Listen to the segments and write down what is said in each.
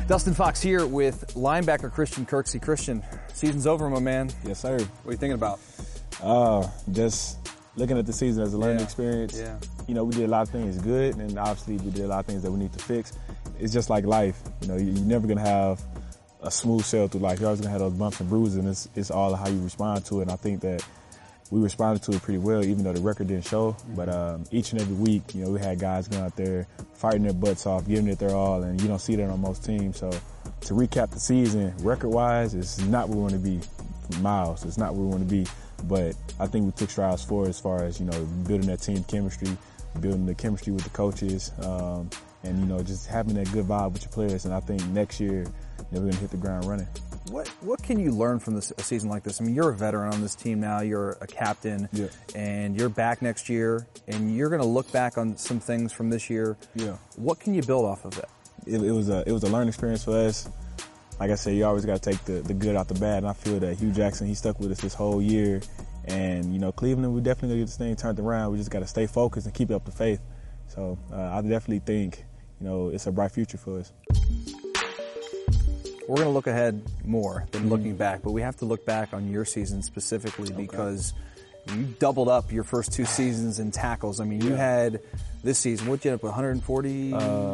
Dustin Fox here with linebacker Christian Kirksey. Christian, season's over, my man. Yes, sir. What are you thinking about? Just looking at the season as a learning experience. Yeah. You know, we did a lot of things good, and obviously we did a lot of things that we need to fix. It's just like life. You know, you're never going to have a smooth sail through life. You're always going to have those bumps and bruises, and it's all how you respond to it. And I think that we responded to it pretty well, even though the record didn't show. But each and every week, you know, we had guys going out there fighting their butts off, giving it their all, and you don't see that on most teams. So to recap the season, record-wise, it's not where we want to be. Miles, it's not where we want to be. But I think we took strides forward as far as, you know, building that team chemistry, building the chemistry with the coaches, and, you know, just having that good vibe with your players. And I think next year, you know, we're going to hit the ground running. What can you learn from a season like this? I mean, you're a veteran on this team now. You're a captain, and you're back next year, and you're going to look back on some things from this year. Yeah. What can you build off of that? It was a learning experience for us. Like I said, you always got to take the good out the bad, and I feel that Hugh Jackson, he stuck with us this whole year. And, you know, Cleveland, we definitely going to get this thing turned around. We just got to stay focused and keep up the faith. So I definitely think, you know, it's a bright future for us. We're going to look ahead more than looking back, but we have to look back on your season specifically because you doubled up your first two seasons in tackles. I mean, you had this season, what'd you end up with, 140?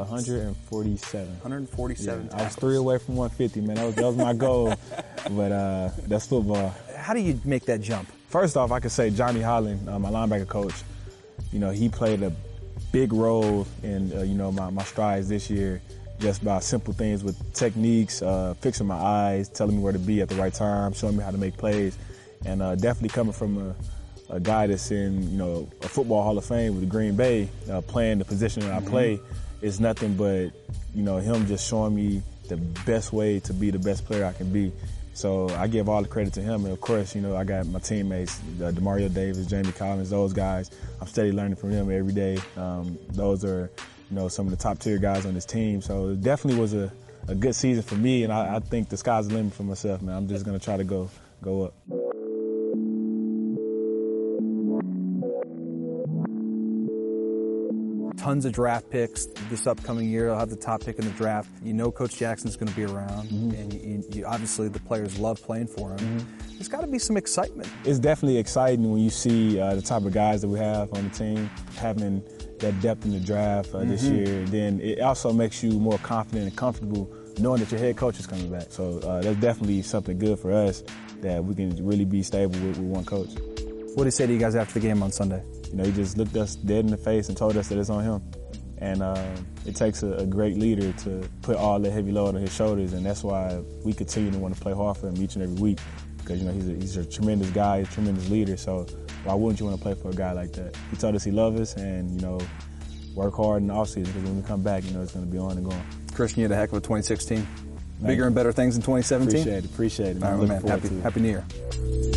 147. 147 tackles. I was 3 away from 150, man. That was my goal, but that's football. How do you make that jump? First off, I could say Johnny Holland, my linebacker coach, you know, he played a big role in, you know, my strides this year. Just by simple things with techniques, fixing my eyes, telling me where to be at the right time, showing me how to make plays. And definitely coming from a guy that's in, you know, a football Hall of Fame with the Green Bay, playing the position that I play, is nothing but, you know, him just showing me the best way to be the best player I can be. So I give all the credit to him. And of course, you know, I got my teammates, Demario Davis, Jamie Collins, those guys. I'm steady learning from them every day. Those are, you know, some of the top tier guys on this team. So it definitely was a good season for me, and I think the sky's the limit for myself, man. I'm just going to try to go up. Tons of draft picks this upcoming year. I'll have the top pick in the draft. You know Coach Jackson's going to be around, and you obviously the players love playing for him. There's got to be some excitement. It's definitely exciting when you see the type of guys that we have on the team, having that depth in the draft this year. Then it also makes you more confident and comfortable knowing that your head coach is coming back. So that's definitely something good for us, that we can really be stable with one coach. What did he say to you guys after the game on Sunday? You know, he just looked us dead in the face and told us that it's on him. And it takes a great leader to put all the heavy load on his shoulders, and that's why we continue to want to play hard for him each and every week, because, you know, he's a tremendous guy, a tremendous leader. So why wouldn't you want to play for a guy like that? He told us he loves us, and, you know, work hard in the offseason, because when we come back, you know, it's going to be on and going. Christian, you had a heck of a 2016. Bigger and better things in 2017? Appreciate it, man. All right, man. Happy New Year.